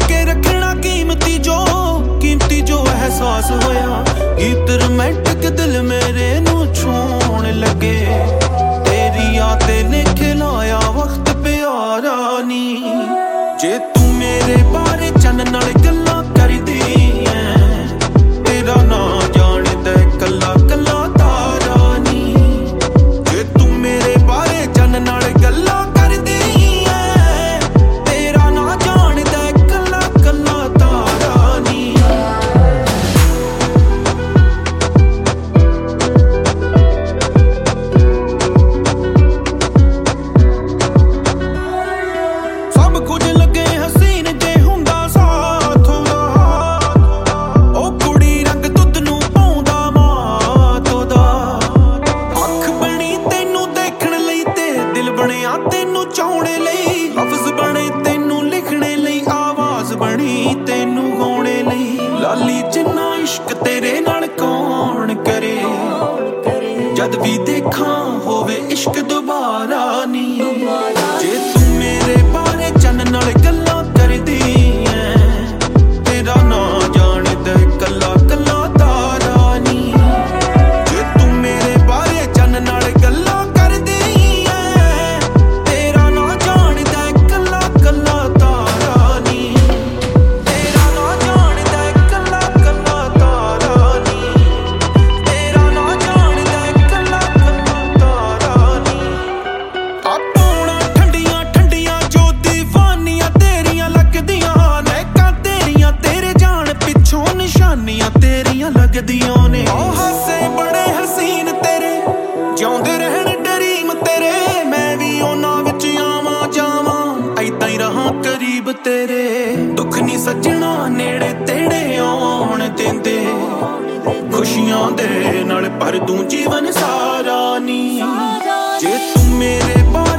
के रखना कीमती जो एहसास होया। गीत रोमांटिक दिल मेरे नू छूण लगे। तेरी यादें ने खिलाया वक्त प्यारा नी। जे तू मेरे बारे चन नाल गल्लां करदी ऐ, तेरा ना जाणदा कल्ला कल्ला तारा नी। जे तू मेरे बारे चन नाल गल्लां करदी ऐ, तेरा ना जाणदा कल्ला कल्ला तारा नी। सब कुछ लगे हसीन जे हुंदा साथ ओदा, ओ कुड़ी रंग दुੱਧ ਨੂੰ ਪਾਉਂਦਾ ਮਾਤ ਉਹਦਾ। ਅੱਖ ਬਣੀ ਤੈਨੂੰ ਦੇਖਣ ਲਈ ਤੇ ਦਿਲ ਬਣਿਆ ਤੈਨੂੰ ਚਾਹੁਣ ਲਈ। ਲਫ਼ਜ਼ ਬਣੇ ਤੈਨੂੰ ਲਿਖਣੇ ਲਈ, ਆਵਾਜ਼ ਬਣੀ ਤੈਨੂੰ ਗਾਉਣੇ ਲਈ। ਲਾਲੀ ਜਿੰਨਾ ਇਸ਼ਕ ਤੇਰੇ ਨਾਲ ਕੌਣ ਕਰੇ, ਜਦ ਵੀ ਦੇਖਾਂ ਹੋਵੇ ਇਸ਼ਕ ਦੁਬਾਰਾ ਨੀ। ਜੇ ਤੂੰ ਮੇਰੇ ਬਾਰੇ ਚੰਨ ਨਾਲ ਗੱਲਾਂ ਕਰਦੀ ਐ, ਤੇਰਾ ਨਾ ਜਾਣਦਾ ਕੱਲਾ ਕੱਲਾ ਤਾਰਾ ਨੀ। ਜੇ ਤੂੰ ਮੇਰੇ ਬਾਰੇ ਚੰਨ ਨਾਲ ਗੱਲਾਂ ਕਰਦੀ ਐ, ਤੇਰਾ ਨਾ ਜਾਣਦਾ ਕੱਲਾ ਕੱਲਾ ਤਾਰਾ ਨੀ। ਤੇਰਾ ਨਾ ਜਾਣਦਾ ਕੱਲਾ ਕੱਲਾ ਤਾਰਾ ਨੀ। ਤੇਰਾ ਨਾ ਜਾਣਦਾ ਕੱਲਾ ਕੱਲਾ ਤਾਰਾ ਨੀ। ਆਪਣਾ ਠੰਡੀਆਂ ਠੰਡੀਆਂ ਜੋ ਦੀਵਾਨੀਆਂ ਤੇਰੀਆਂ ਲੱਗਦੀਆਂ। ਨਹਿਕਾਂ ਤੇਰੀਆਂ ਤੇਰੇ ਜਾਣ ਪਿੱਛੋਂ ਨਿਸ਼ਾਨੀਆਂ ਤੇਰੀਆਂ ਲੱਗਦੀਆਂ ਨੇ। ਉਹ ਹਾਸੇ ਬੜੇ ਹਸੀਨ ਤੇਰੇ, ਜਿਉਂਦੇ ਰਹਿਣ ਡਰੀਮ ਤੇਰੇ। ਮੈਂ ਵੀ ਉਹਨਾਂ ਵਿੱਚ ਆਵਾਂ ਜਾਵਾਂ, ਐਦਾਂ ਹੀ ਰਹਾਂ ਕਰੀਬ ਤੇਰੇ। ਦੁੱਖ ਨਹੀਂ ਸੱਜਣਾ ਨੇੜੇ ਤੇੜੇ ਆਉਣ ਦਿੰਦੇ, ਖੁਸ਼ੀਆਂ ਦੇ ਨਾਲ ਭਰ ਦੂੰ ਜੀਵਨ ਸਾਰਾ ਨੀ। ਜੇ ਤੂੰ ਮੇਰੇ